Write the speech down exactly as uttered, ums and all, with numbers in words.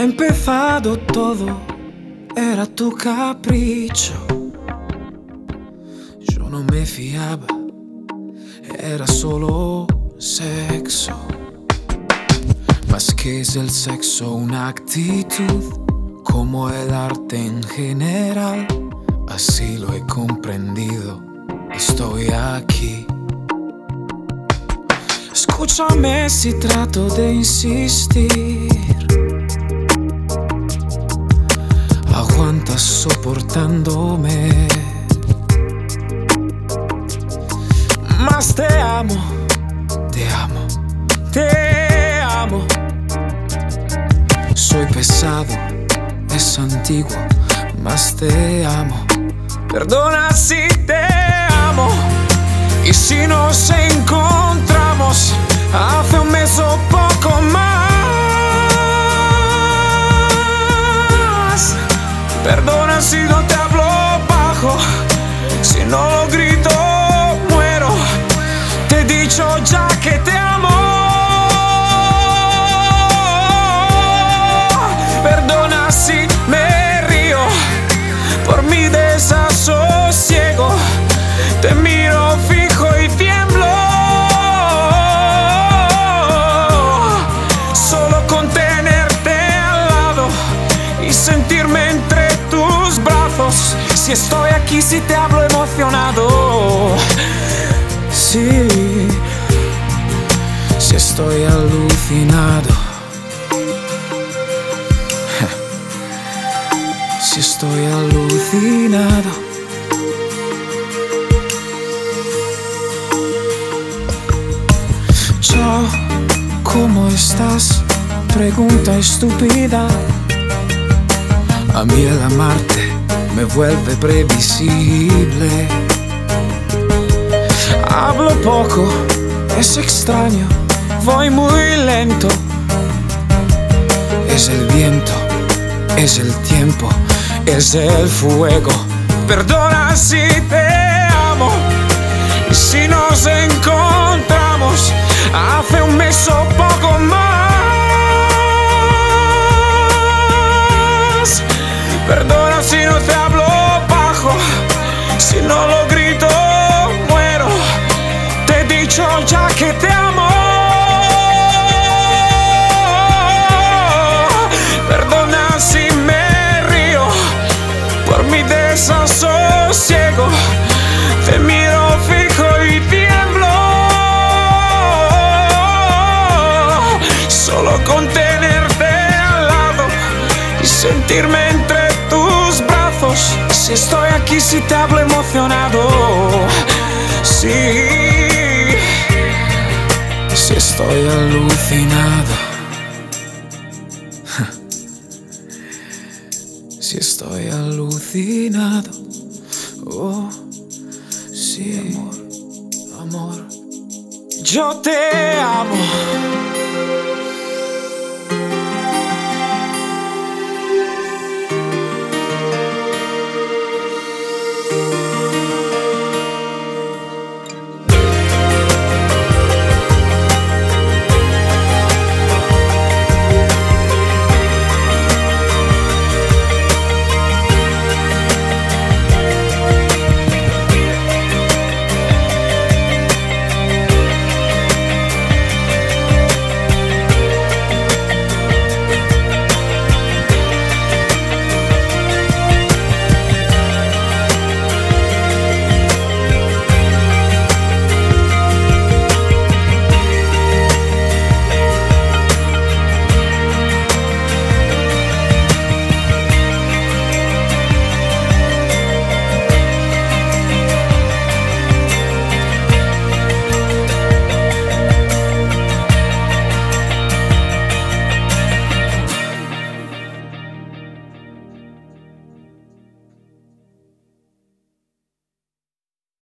empezado todo, era tu capricho. Yo no me fiaba, era solo sexo. Más que es el sexo, una actitud, como el arte en general. Así lo he comprendido, estoy aquí. Escúchame si trato de insistir. Aguantas soportándome, más te amo, te amo, te amo. Soy pesado, es antiguo, más te amo. Perdona si te amo. Y si nos encontramos hace un mes o poco más. Perdona si no te hablo bajo, si no lo grito muero. Te he dicho ya que te amo. Perdona si me río por mi desasosiego. Te miro fijo y tiemblo. Solo con tenerte al lado y sentirme entre tus brazos. Si estoy aquí, si te hablo emocionado. Sí, si estoy alucinado. Si estoy alucinado. Chao, ¿cómo estás? Pregunta estúpida. A mí el amarte me vuelve previsible. Hablo poco, es extraño, voy muy lento. Es el viento, es el tiempo, es el fuego. Perdona si te amo. Y si nos encontramos hace un mes o poco más. Perdona si no te hablo bajo, si no lo grito muero. Te he dicho ya que te amo. Perdona si me río por mi desasosiego. Te miro fijo y tiemblo. Solo con tenerte al lado y sentirme entre tus brazos. Si estoy aquí, si te hablo emocionado. Sí, si estoy alucinado. Si estoy alucinado. Oh, sí, amor, amor. Yo te amo.